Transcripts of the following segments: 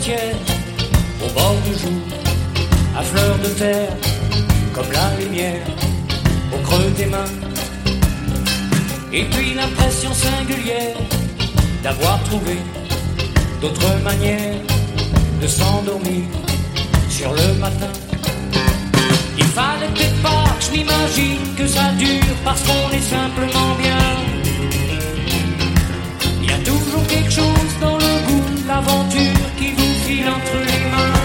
cimetière, au bord du jour, à fleur de terre, comme la lumière, au creux des mains. Et puis l'impression singulière d'avoir trouvé d'autres manières de s'endormir sur le matin. Il fallait peut-être pas que je m'imagine que ça dure parce qu'on est simplement bien. Il y a toujours quelque chose dans le goût de l'aventure qui vous file entre les mains.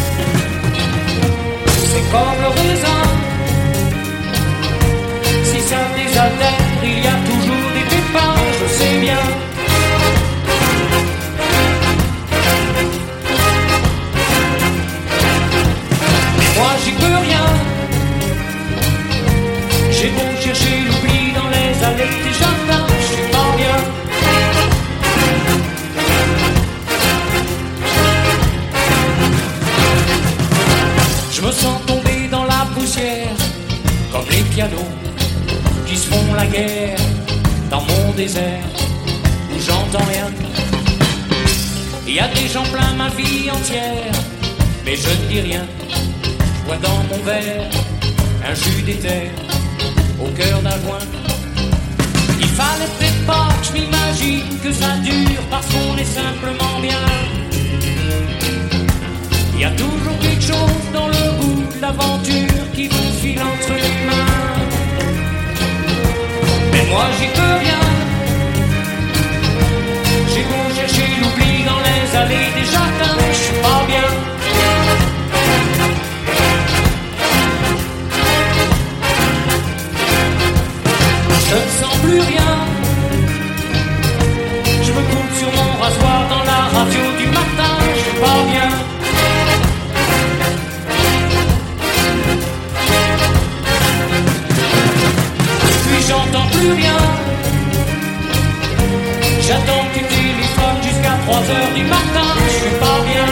C'est comme le raisin, si ça désaltère, il y a toujours des pépins, je sais bien. Mais moi j'y peux rien. J'ai beau chercher l'oubli dans les allées des jardins, je suis pas bien. Je me sens tomber dans la poussière, comme les pianos qui se font la guerre dans mon désert où j'entends rien. Il y a des gens plein ma vie entière, mais je ne dis rien. Je bois dans mon verre un jus d'éther au cœur d'un joint. Il fallait peut-être pas que je m'imagine que ça dure parce qu'on est simplement bien. Il y a toujours quelque chose dans le goût de l'aventure qui vous file entre les mains. Mais moi j'y peux rien. J'ai beau chercher l'oubli dans les allées des jardins, je suis pas bien. Je ne sens plus rien. Je me coupe sur mon rasoir dans la radio du matin, je suis pas bien. Puis j'entends plus rien. J'attends que tu téléphones jusqu'à 3h du matin, je suis pas bien.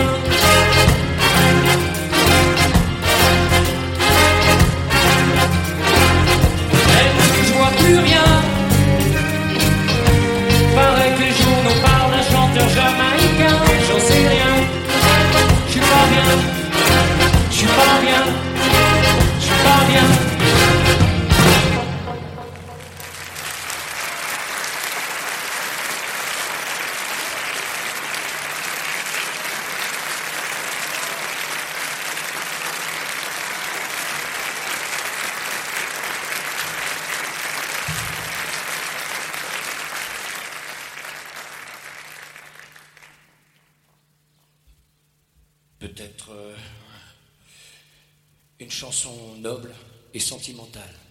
Plus rien. Paraît que les journaux parlent d'un chanteur jamaïcain, j'en sais rien. Je suis pas bien, je suis pas bien, je suis pas bien. Peut-être une chanson noble et sentimentale.